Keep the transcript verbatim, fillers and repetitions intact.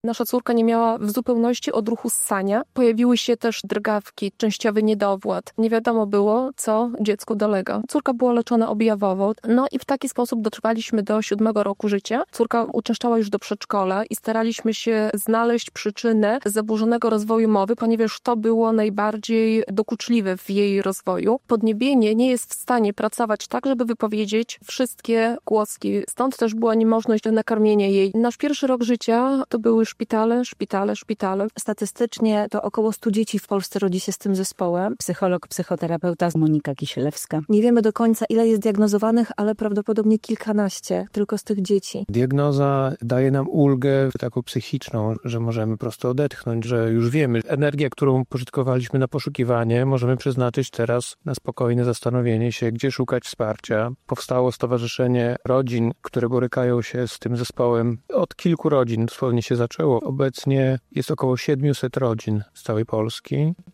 Nasza córka nie miała w zupełności odruchu ssania. Pojawiły się też drgawki, częściowy niedowład. Nie wiadomo było, co dziecku dolega. Córka była leczona objawowo. No i w taki sposób dotrwaliśmy do siódmego roku życia. Córka uczęszczała już do przedszkola i staraliśmy się znaleźć przyczynę zaburzonego rozwoju mowy, ponieważ to było najbardziej dokuczliwe w jej rozwoju. Podniebienie nie jest w stanie pracować tak, żeby wypowiedzieć wszystkie głoski. Stąd też była niemożność nakarmienia jej. Nasz pierwszy rok życia to były szpitale, szpitale, szpitale. Statystycznie to około stu dzieci w Polsce rodzi się z tym zespołem. Psycholog, psychoterapeuta Monika Kisielewska. Nie wiemy do końca, ile jest diagnozowanych, ale prawdopodobnie kilkanaście tylko z tych dzieci. Diagnoza daje nam ulgę taką psychiczną, że możemy po prostu odetchnąć, że już wiemy. Energię, którą pożytkowaliśmy na poszukiwanie, możemy przeznaczyć teraz na spokojne zastanowienie się, gdzie szukać wsparcia. Powstało Stowarzyszenie Rodzin, które borykają się z tym zespołem. Od kilku rodzin dosłownie się zaczęło. Obecnie jest około siedmiuset rodzin z całej Polski.